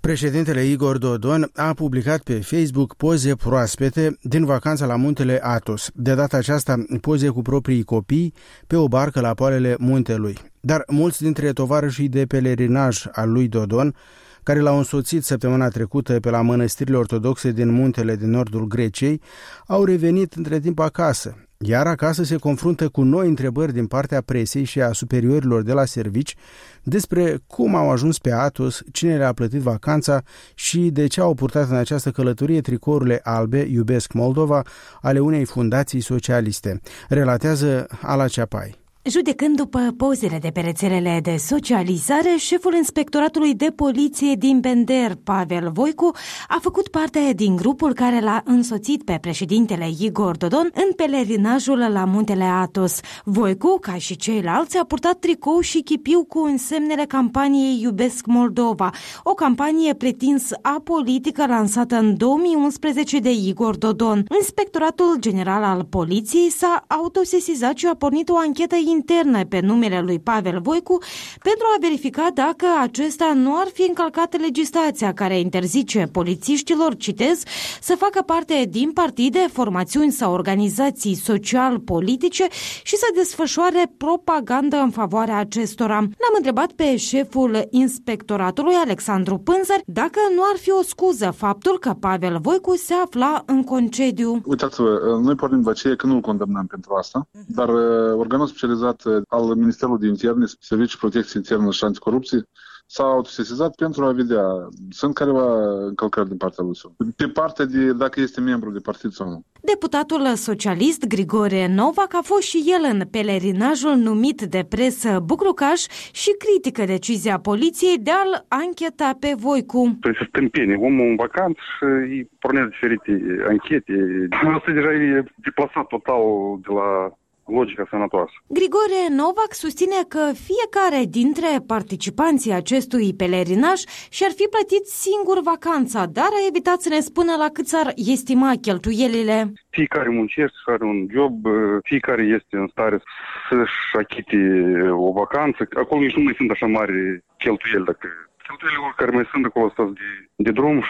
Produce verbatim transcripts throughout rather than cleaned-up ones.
Președintele Igor Dodon a publicat pe Facebook poze proaspete din vacanța la muntele Athos. De data aceasta, poze cu proprii copii pe o barcă la poalele muntelui. Dar mulți dintre tovarășii de pelerinaj al lui Dodon, care l-au însoțit săptămâna trecută pe la mănăstirile ortodoxe din muntele din nordul Greciei, au revenit între timp acasă. Iar acasă se confruntă cu noi întrebări din partea presei și a superiorilor de la servici despre cum au ajuns pe Athos, cine le-a plătit vacanța și de ce au purtat în această călătorie tricourile albe Iubesc Moldova ale unei fundații socialiste. Relatează Ala Ceapai. Judecând după pozele de pe rețelele de socializare, șeful Inspectoratului de Poliție din Bender, Pavel Voicu, a făcut parte din grupul care l-a însoțit pe președintele Igor Dodon în pelerinajul la muntele Athos. Voicu, ca și ceilalți, a purtat tricou și chipiu cu însemnele campaniei Iubesc Moldova, o campanie pretins apolitică lansată în două mii unsprezece de Igor Dodon. Inspectoratul General al Poliției s-a autosesizat și a pornit o anchetă interne pe numele lui Pavel Voicu pentru a verifica dacă acesta nu ar fi încălcat legislația care interzice polițiștilor, citez, să facă parte din partide, formațiuni sau organizații social-politice și să desfășoare propagandă în favoarea acestora. L-am întrebat pe șeful Inspectoratului, Alexandru Pânzăr, dacă nu ar fi o scuză faptul că Pavel Voicu se afla în concediu. Uitați-vă, noi pornim de aceea că nu-l condamnăm pentru asta, dar organul specializat al Ministerului de Interne, Serviciul Protecție Internă și Anticorupție, s-a autosesizat pentru a vedea. Sunt careva încălcări din partea lui său. Pe partea de dacă este membru de partid sau nu. Deputatul socialist Grigore Novac a fost și el în pelerinajul numit de presă Buclucaș și critică decizia poliției de a-l ancheta pe Voicu. Este stâmpenie. Omul în vacanță și îi pornesc diferite anchete. Asta deja e deplasat total de la logica sănătoasă. Grigore Novac susține că fiecare dintre participanții acestui pelerinaj și-ar fi plătit singur vacanța, dar a evitat să ne spună la cât s-ar estima cheltuielile. Fiecare muncește, are un job, fiecare este în stare să-și achite o vacanță. Acolo nici nu mai sunt așa mari cheltuieli. Dacă cheltuielile care mai sunt acolo stau de, de drum,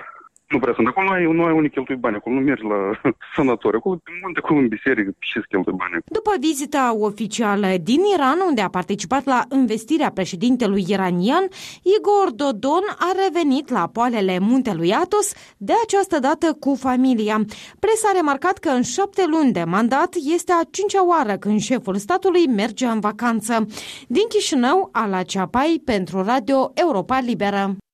nu prea sunt. Acolo nu ai, nu ai unii cheltui bani, acolo nu mergi la sanatoriu, acolo pe munte, acolo în biserică și îți cheltui bani. După vizita oficială din Iran, unde a participat la învestirea președintelui iranian, Igor Dodon a revenit la poalele muntelui Athos, de această dată cu familia. Presa a remarcat că în șapte luni de mandat este a cincea oară când șeful statului merge în vacanță. Din Chișinău, Ala Ceapai pentru Radio Europa Liberă.